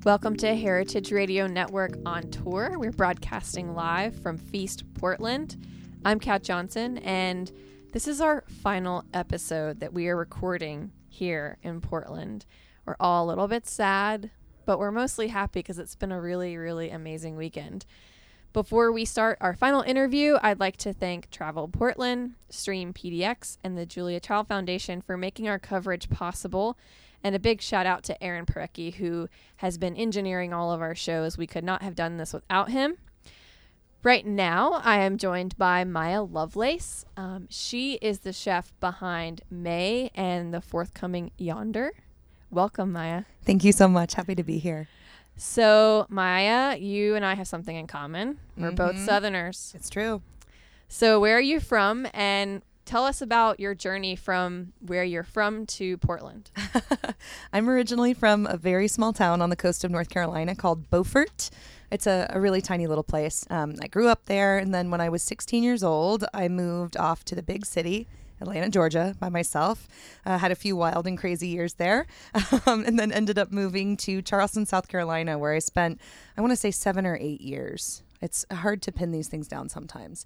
Welcome to Heritage Radio Network on tour. We're broadcasting live from Feast, Portland. I'm Kat Johnson, and this is our final episode that we are recording here in Portland. We're all a little bit sad, but we're mostly happy because it's been a really, really amazing weekend. Before we start our final interview, I'd like to thank Travel Portland, Stream PDX, and the Julia Child Foundation for making our coverage possible. And a big shout out to Aaron Parecki, who has been engineering all of our shows. We could not have done this without him. Right now, I am joined by Maya Lovelace. She is the chef behind May and the forthcoming Yonder. Welcome, Maya. Thank you so much. Happy to be here. So, Maya, you and I have something in common. We're both Southerners. It's true. So, where are you from? And tell us about your journey from where you're from to Portland. I'm originally from a very small town on the coast of North Carolina called Beaufort. It's a really tiny little place. I grew up there, and then when I was 16 years old, I moved off to the big city, Atlanta, Georgia, by myself. Had a few wild and crazy years there, and then ended up moving to Charleston, South Carolina, where I spent, I want to say, 7 or 8 years. It's hard to pin these things down sometimes.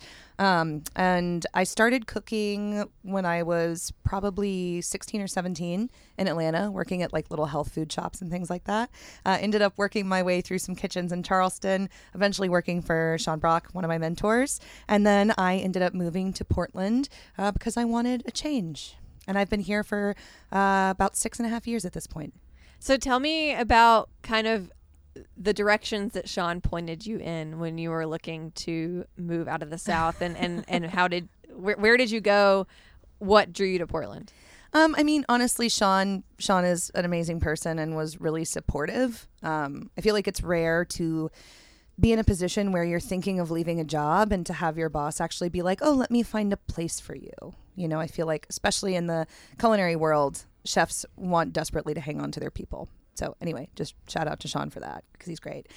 And I started cooking when I was probably 16 or 17 in Atlanta, working at like little health food shops and things like that. Ended up working my way through some kitchens in Charleston, eventually working for Sean Brock, one of my mentors. And then I ended up moving to Portland because I wanted a change. And I've been here for about 6.5 years at this point. So tell me about kind of the directions that Sean pointed you in when you were looking to move out of the South, and where did you go? What drew you to Portland? I mean, honestly, Sean is an amazing person and was really supportive. I feel like it's rare to be in a position where you're thinking of leaving a job and to have your boss actually be like, oh, let me find a place for you. You know, I feel like, especially in the culinary world, chefs want desperately to hang on to their people. So anyway, just shout out to Sean for that because he's great.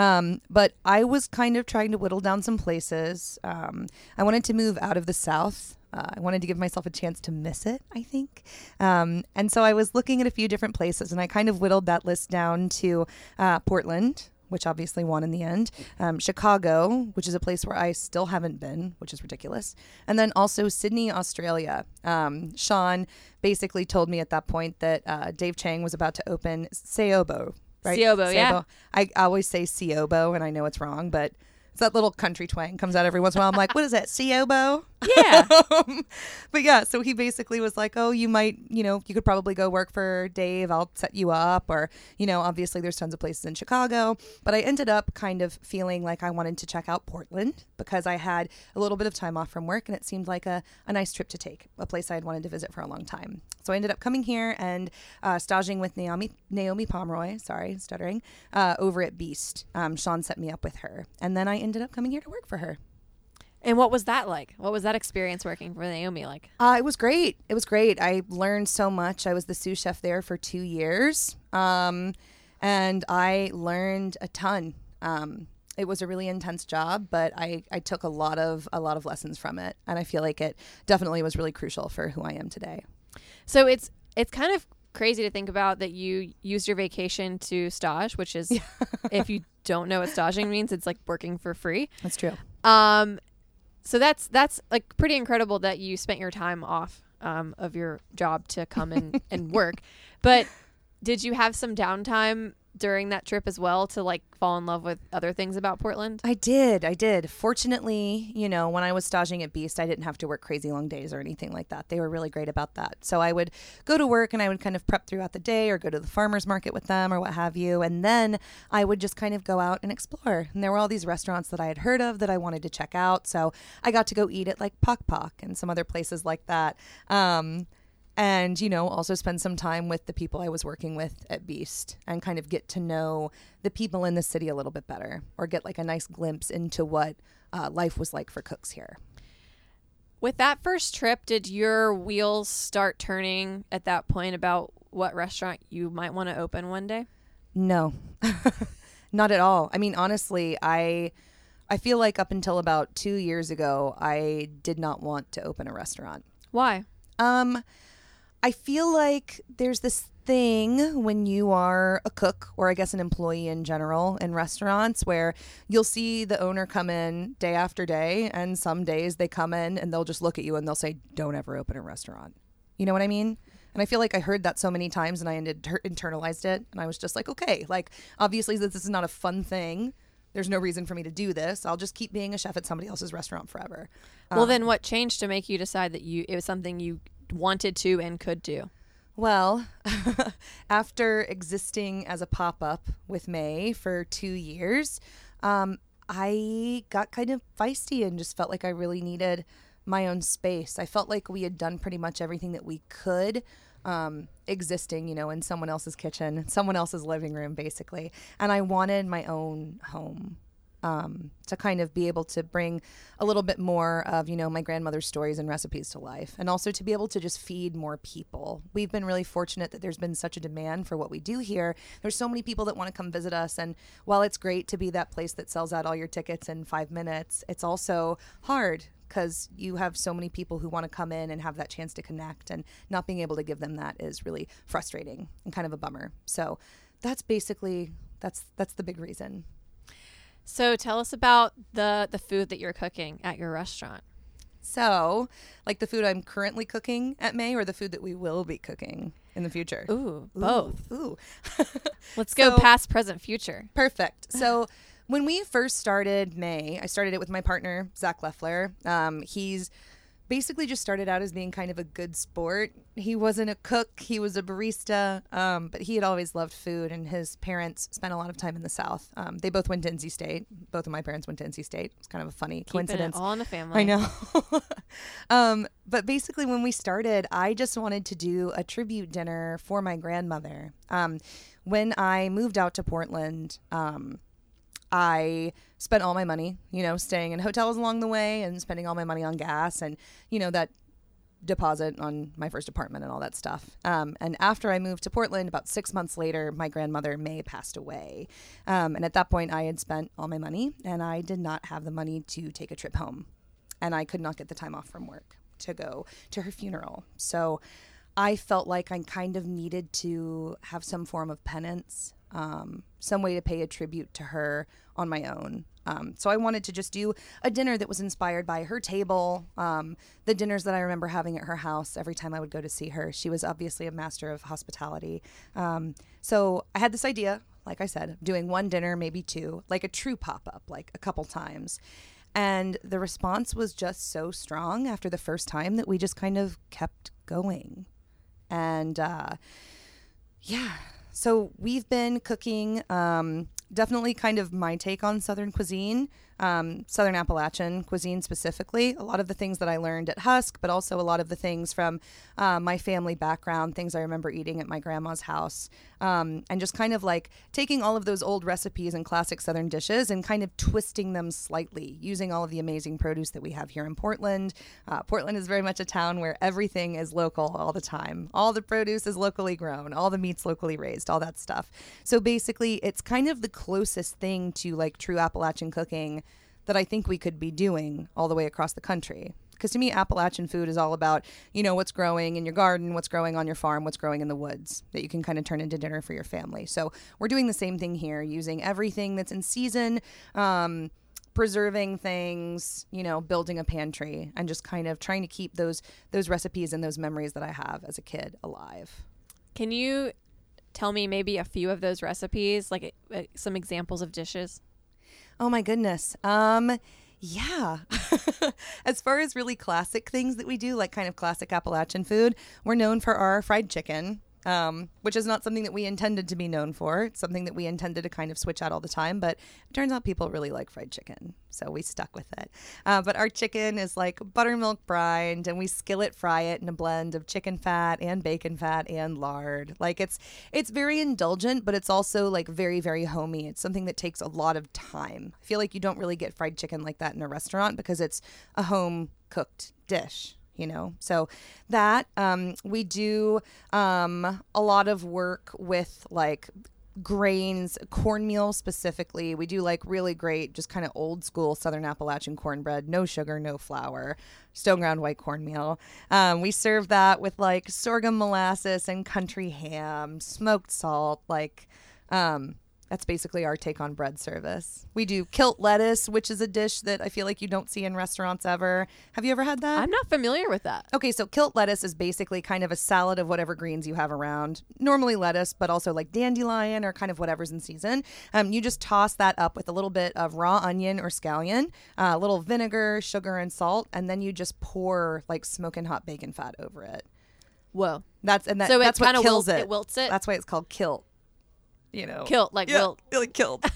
But I was kind of trying to whittle down some places. I wanted to move out of the South. I wanted to give myself a chance to miss it, I think. And so I was looking at a few different places, and I kind of whittled that list down to Portland, which obviously won in the end, Chicago, which is a place where I still haven't been, which is ridiculous, and then also Sydney, Australia. Sean basically told me at that point that Dave Chang was about to open Seobo, right? Seobo, yeah. I always say Seobo, and I know it's wrong, but it's that little country twang comes out every once in a while. I'm like, what is that, Seobo? Yeah. But yeah, so he basically was like, oh, you might, you could probably go work for Dave. I'll set you up. Or, obviously there's tons of places in Chicago. But I ended up kind of feeling like I wanted to check out Portland because I had a little bit of time off from work and it seemed like a nice trip to take, a place I had wanted to visit for a long time. So I ended up coming here and staging with Naomi Pomeroy, stuttering, over at Beast. Sean set me up with her. And then I ended up coming here to work for her. And what was that like? What was that experience working for Naomi like? It was great. I learned so much. I was the sous chef there for 2 years. And I learned a ton. It was a really intense job, but I took a lot of lessons from it. And I feel like it definitely was really crucial for who I am today. So it's kind of crazy to think about that you used your vacation to stage, which is, if you don't know what staging means, it's like working for free. That's true. So that's like pretty incredible that you spent your time off of your job to come and work. But did you have some downtime during that trip as well to like fall in love with other things about Portland? I did. Fortunately, when I was staging at Beast, I didn't have to work crazy long days or anything like that. They were really great about that. So I would go to work and I would kind of prep throughout the day or go to the farmer's market with them or what have you. And then I would just kind of go out and explore. And there were all these restaurants that I had heard of that I wanted to check out. So I got to go eat at like Pok Pok and some other places like that. And, also spend some time with the people I was working with at Beast and kind of get to know the people in the city a little bit better or get like a nice glimpse into what life was like for cooks here. With that first trip, did your wheels start turning at that point about what restaurant you might want to open one day? No, not at all. I mean, honestly, I feel like up until about 2 years ago, I did not want to open a restaurant. Why? I feel like there's this thing when you are a cook, or I guess an employee in general in restaurants, where you'll see the owner come in day after day, and some days they come in and they'll just look at you and they'll say, don't ever open a restaurant. You know what I mean? And I feel like I heard that so many times and I internalized it. And I was just like, okay, like, obviously this is not a fun thing. There's no reason for me to do this. I'll just keep being a chef at somebody else's restaurant forever. Well, then what changed to make you decide that it was something you wanted to and could do? Well, after existing as a pop-up with May for 2 years, I got kind of feisty and just felt like I really needed my own space. I felt like we had done pretty much everything that we could, existing, in someone else's kitchen, someone else's living room, basically. And I wanted my own home, to kind of be able to bring a little bit more of, my grandmother's stories and recipes to life, and also to be able to just feed more people. We've been really fortunate that there's been such a demand for what we do here. There's so many people that want to come visit us. And while it's great to be that place that sells out all your tickets in 5 minutes, it's also hard because you have so many people who want to come in and have that chance to connect, and not being able to give them that is really frustrating and kind of a bummer. So that's basically, that's the big reason. So tell us about the food that you're cooking at your restaurant. So, like the food I'm currently cooking at May, or the food that we will be cooking in the future? Ooh, both. Ooh. Let's go past, present, future. Perfect. So when we first started May, I started it with my partner, Zach Leffler. He's basically just started out as being kind of a good sport. He wasn't a cook. He was a barista, but he had always loved food, and his parents spent a lot of time in the South. They both went to NC State. Both of my parents went to NC State. It's kind of a funny coincidence. Keeping it all in the family. I know. But basically when we started, I just wanted to do a tribute dinner for my grandmother. When I moved out to Portland, I spent all my money, staying in hotels along the way and spending all my money on gas and, that deposit on my first apartment and all that stuff. And after I moved to Portland, about 6 months later, my grandmother, May, passed away. And at that point, I had spent all my money, and I did not have the money to take a trip home. And I could not get the time off from work to go to her funeral. So I felt like I kind of needed to have some form of penance, some way to pay a tribute to her on my own. So I wanted to just do a dinner that was inspired by her table, the dinners that I remember having at her house every time I would go to see her. She was obviously a master of hospitality. So I had this idea, like I said, doing one dinner, maybe two, like a true pop-up, like a couple times. And the response was just so strong after the first time that we just kind of kept going. And so we've been cooking, definitely kind of my take on Southern cuisine, Southern Appalachian cuisine specifically. A lot of the things that I learned at Husk, but also a lot of the things from my family background, things I remember eating at my grandma's house, and just kind of like taking all of those old recipes and classic Southern dishes and kind of twisting them slightly, using all of the amazing produce that we have here in Portland. Portland is very much a town where everything is local all the time. All the produce is locally grown, all the meat's locally raised, all that stuff. So basically, it's kind of the closest thing to like true Appalachian cooking that I think we could be doing all the way across the country. Because to me, Appalachian food is all about, what's growing in your garden, what's growing on your farm, what's growing in the woods that you can kind of turn into dinner for your family. So we're doing the same thing here, using everything that's in season, preserving things, building a pantry, and just kind of trying to keep those recipes and those memories that I have as a kid alive. Can you tell me maybe a few of those recipes, like some examples of dishes? Oh my goodness. Yeah. As far as really classic things that we do, like kind of classic Appalachian food, we're known for our fried chicken, which is not something that we intended to be known for. It's something that we intended to kind of switch out all the time, but it turns out people really like fried chicken, so we stuck with it. But our chicken is like buttermilk brined, and we skillet fry it in a blend of chicken fat and bacon fat and lard. Like it's very indulgent, but it's also like very, very homey. It's something that takes a lot of time. I feel like you don't really get fried chicken like that in a restaurant because it's a home cooked dish. So that we do a lot of work with like grains, cornmeal specifically. We do like really great, just kind of old school Southern Appalachian cornbread, no sugar, no flour, stone ground white cornmeal. We serve that with like sorghum molasses and country ham, smoked salt, like that's basically our take on bread service. We do kilt lettuce, which is a dish that I feel like you don't see in restaurants ever. Have you ever had that? I'm not familiar with that. Okay, so kilt lettuce is basically kind of a salad of whatever greens you have around. Normally lettuce, but also like dandelion or kind of whatever's in season. You just toss that up with a little bit of raw onion or scallion, a little vinegar, sugar, and salt, and then you just pour like smoking hot bacon fat over it. Whoa. That's So what kills it. It wilts it? That's why it's called kilt. You know, Kilt, like wilt. Like killed.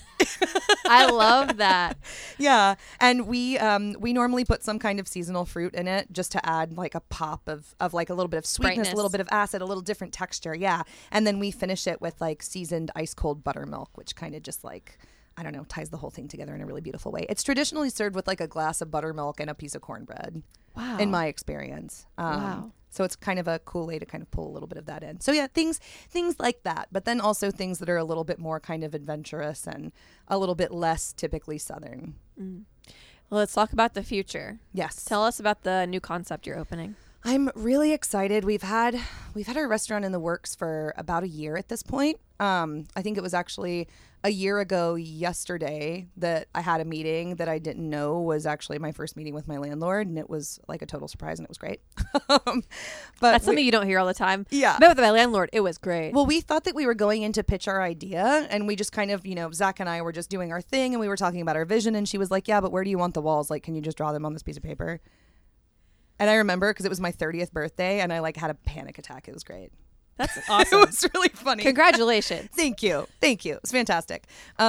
I love that. Yeah, and we normally put some kind of seasonal fruit in it just to add like a pop of like a little bit of sweetness, Brightness. a little bit of acid, a little different texture. Yeah, and then we finish it with like seasoned ice cold buttermilk, which kind of just like, I don't know, ties the whole thing together in a really beautiful way. It's traditionally served with like a glass of buttermilk and a piece of cornbread. Wow. In my experience. Wow. So it's kind of a cool way to kind of pull a little bit of that in. So yeah, things like that, but then also things that are a little bit more kind of adventurous and a little bit less typically Southern. Well, let's talk about the future. Yes. Tell us about the new concept you're opening. I'm really excited. We've had our restaurant in the works for about a year at this point. I think it was actually a year ago yesterday that I had a meeting that I didn't know was actually my first meeting with my landlord, and it was like a total surprise, and it was great. But That's something you don't hear all the time. Yeah. Met with my landlord. It was great. Well, we thought that we were going in to pitch our idea, and we just kind of, Zach and I were just doing our thing, and we were talking about our vision, and she was like, yeah, but where do you want the walls? Like, can you just draw them on this piece of paper? And I remember because it was my 30th birthday, and I like had a panic attack. It was great. That's awesome. It was really funny. Congratulations. Thank you. It's fantastic.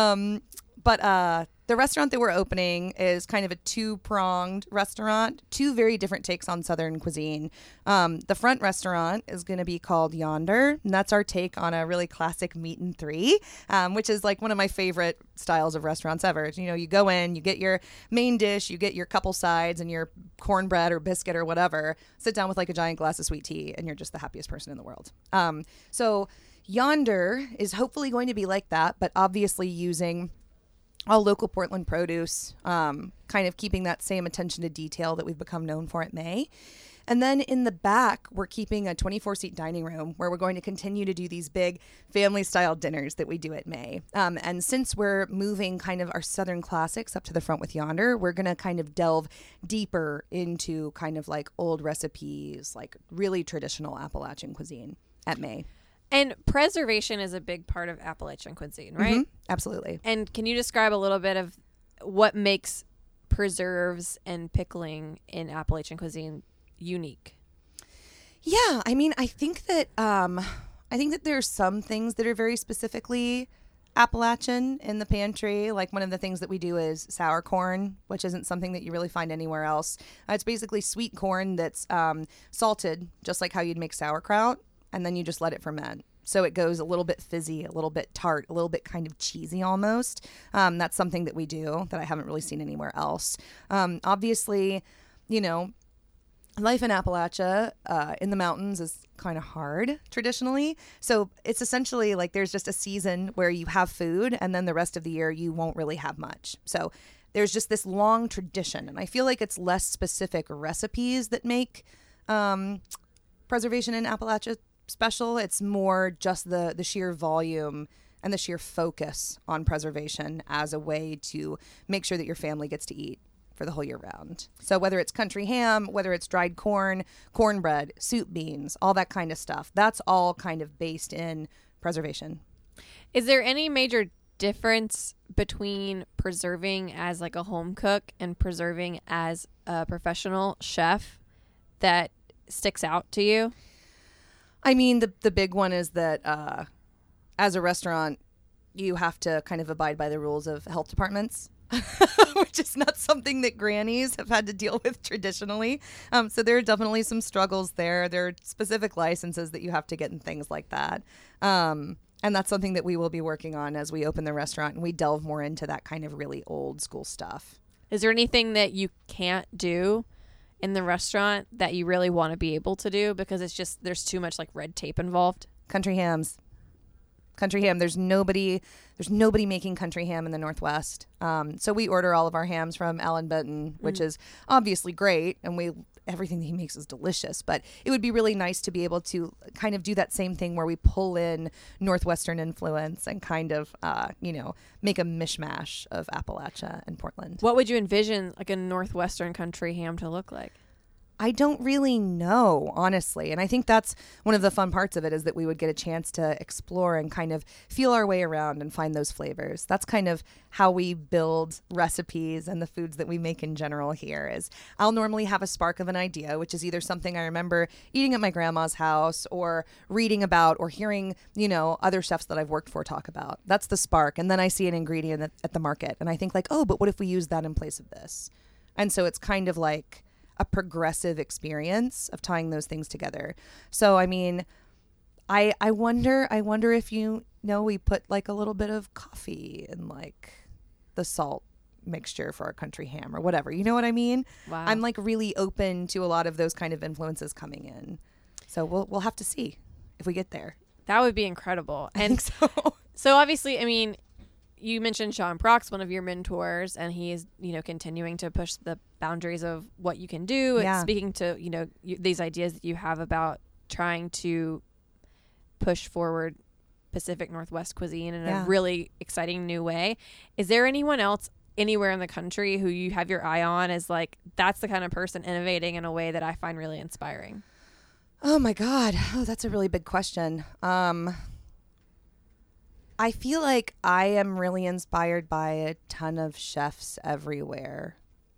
But the restaurant that we're opening is kind of a two-pronged restaurant, two very different takes on Southern cuisine. The front restaurant is going to be called Yonder, and that's our take on a really classic meat and three, which is like one of my favorite styles of restaurants ever. You go in, you get your main dish, you get your couple sides and your cornbread or biscuit or whatever, sit down with like a giant glass of sweet tea, and you're just the happiest person in the world. So Yonder is hopefully going to be like that, but obviously using all local Portland produce, kind of keeping that same attention to detail that we've become known for at May. And then in the back, we're keeping a 24-seat dining room where we're going to continue to do these big family-style dinners that we do at May. And since we're moving kind of our Southern classics up to the front with Yonder, we're going to kind of delve deeper into kind of like old recipes, like really traditional Appalachian cuisine at May. And preservation is a big part of Appalachian cuisine, right? Mm-hmm. Absolutely. And can you describe a little bit of what makes preserves and pickling in Appalachian cuisine unique? Yeah, I mean, I think that there's some things that are very specifically Appalachian in the pantry. Like one of the things that we do is sour corn, which isn't something that you really find anywhere else. It's basically sweet corn that's salted, just like how you'd make sauerkraut, and then you just let it ferment. So it goes a little bit fizzy, a little bit tart, a little bit kind of cheesy almost. That's something that we do that I haven't really seen anywhere else. Obviously, life in Appalachia in the mountains is kind of hard traditionally. So it's essentially like there's just a season where you have food, and then the rest of the year you won't really have much. So there's just this long tradition. And I feel like it's less specific recipes that make preservation in Appalachia special. It's more just the sheer volume and the sheer focus on preservation as a way to make sure that your family gets to eat for the whole year round. So whether it's country ham, whether it's dried corn, cornbread, soup beans, all that kind of stuff, that's all kind of based in preservation. Is there any major difference between preserving as like a home cook and preserving as a professional chef that sticks out to you? I mean, the big one is that as a restaurant, you have to kind of abide by the rules of health departments, which is not something that grannies have had to deal with traditionally. So there are definitely some struggles there. There are specific licenses that you have to get and things like that. And that's something that we will be working on as we open the restaurant and we delve more into that kind of really old school stuff. Is there anything that you can't do in the restaurant that you really want to be able to do because it's just there's too much like red tape involved? Country hams. Country ham. There's nobody making country ham in the Northwest. So we order all of our hams from Alan Benton, which is obviously great, and everything that he makes is delicious. But it would be really nice to be able to kind of do that same thing where we pull in Northwestern influence and kind of, make a mishmash of Appalachia and Portland. What would you envision like a Northwestern country ham to look like? I don't really know, honestly. And I think that's one of the fun parts of it, is that we would get a chance to explore and kind of feel our way around and find those flavors. That's kind of how we build recipes and the foods that we make in general here. Is I'll normally have a spark of an idea, which is either something I remember eating at my grandma's house or reading about or hearing, other chefs that I've worked for talk about. That's the spark. And then I see an ingredient at the market and I think like, oh, but what if we use that in place of this? And so it's kind of like a progressive experience of tying those things together. So, I mean, I wonder if we put like a little bit of coffee in like the salt mixture for our country ham or whatever. You know what I mean? Wow. I'm like really open to a lot of those kind of influences coming in. So we'll have to see if we get there. That would be incredible. I think so. So obviously, I mean, you mentioned Sean Brock's one of your mentors, and he is, continuing to push the boundaries of what you can do. Yeah. Speaking to, these ideas that you have about trying to push forward Pacific Northwest cuisine in a really exciting new way. Is there anyone else anywhere in the country who you have your eye on as like, that's the kind of person innovating in a way that I find really inspiring? Oh my God. Oh, that's a really big question. I feel like I am really inspired by a ton of chefs everywhere.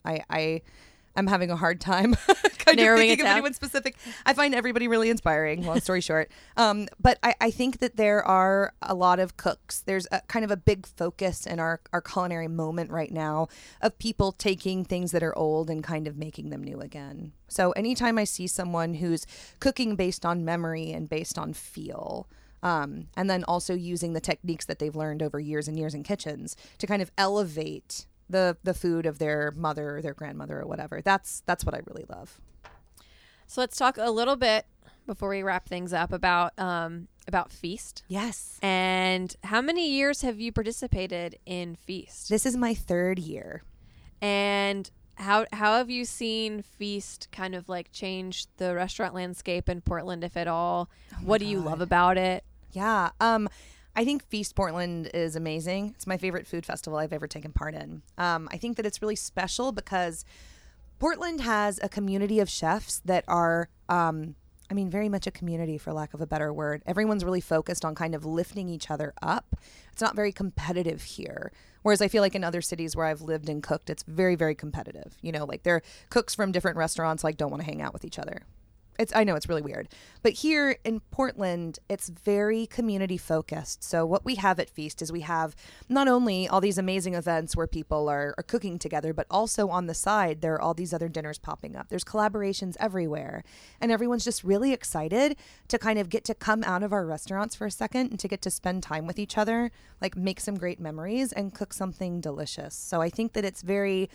I'm having a hard time kind narrowing of thinking it down. of anyone specific. I find everybody really inspiring, long story short. But I think that there are a lot of cooks. There's a kind of a big focus in our culinary moment right now of people taking things that are old and kind of making them new again. So anytime I see someone who's cooking based on memory and based on feel, and then also using the techniques that they've learned over years and years in kitchens to kind of elevate the food of their mother or their grandmother or whatever. That's what I really love. So let's talk a little bit before we wrap things up about Feast. Yes. And how many years have you participated in Feast? This is my 3rd year. And how have you seen Feast kind of like change the restaurant landscape in Portland, if at all? What do you love about it? Yeah. I think Feast Portland is amazing. It's my favorite food festival I've ever taken part in. I think that it's really special because Portland has a community of chefs that are, very much a community, for lack of a better word. Everyone's really focused on kind of lifting each other up. It's not very competitive here. Whereas I feel like in other cities where I've lived and cooked, it's very, very competitive. Like their cooks from different restaurants like don't want to hang out with each other. I know it's really weird. But here in Portland, it's very community focused. So what we have at Feast is we have not only all these amazing events where people are cooking together, but also on the side, there are all these other dinners popping up. There's collaborations everywhere. And everyone's just really excited to kind of get to come out of our restaurants for a second and to get to spend time with each other, like make some great memories and cook something delicious. So I think that it's very...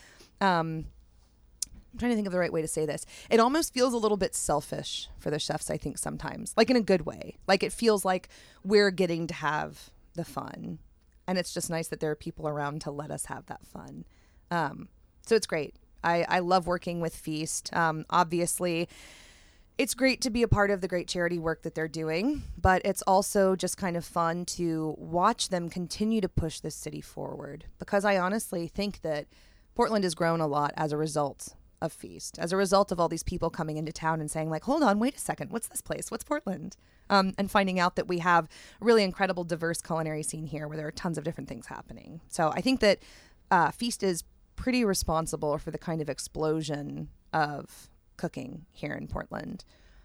I'm trying to think of the right way to say this. It almost feels a little bit selfish for the chefs, I think, sometimes, like in a good way. Like it feels like we're getting to have the fun. And it's just nice that there are people around to let us have that fun. So it's great. I love working with Feast. Obviously, it's great to be a part of the great charity work that they're doing, but it's also just kind of fun to watch them continue to push this city forward, because I honestly think that Portland has grown a lot as a result of Feast, as a result of all these people coming into town and saying like, hold on, wait a second, what's this place? What's Portland? And finding out that we have a really incredible diverse culinary scene here where there are tons of different things happening. So I think that Feast is pretty responsible for the kind of explosion of cooking here in Portland.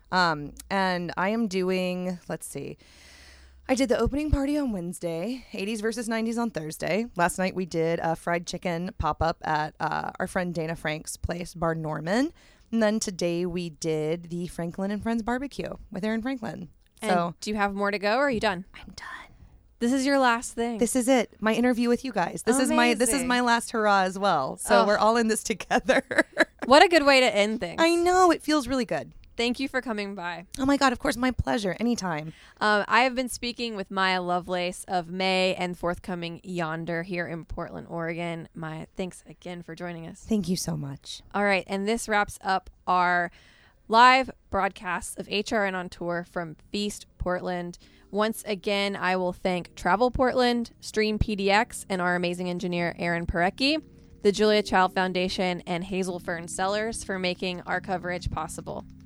And I am doing, I did the opening party on Wednesday, 80s versus 90s on Thursday. Last night we did a fried chicken pop-up at our friend Dana Frank's place, Bar Norman. And then today we did the Franklin and Friends barbecue with Aaron Franklin. And do you have more to go or are you done? I'm done. This is your last thing. This is it. My interview with you guys. This is my last hurrah as well. So we're all in this together. What a good way to end things. I know. It feels really good. thank you for coming by. Oh my God, of course, my pleasure. Anytime. I have been speaking with Maya Lovelace of May and forthcoming Yonder here in Portland, Oregon. Maya, thanks again for joining us. Thank you so much. All right, and this wraps up our live broadcasts of HRN on Tour from Feast Portland. Once again, I will thank Travel Portland, Stream PDX, and our amazing engineer, Aaron Parecki, the Julia Child Foundation, and Hazel Fern Sellers for making our coverage possible.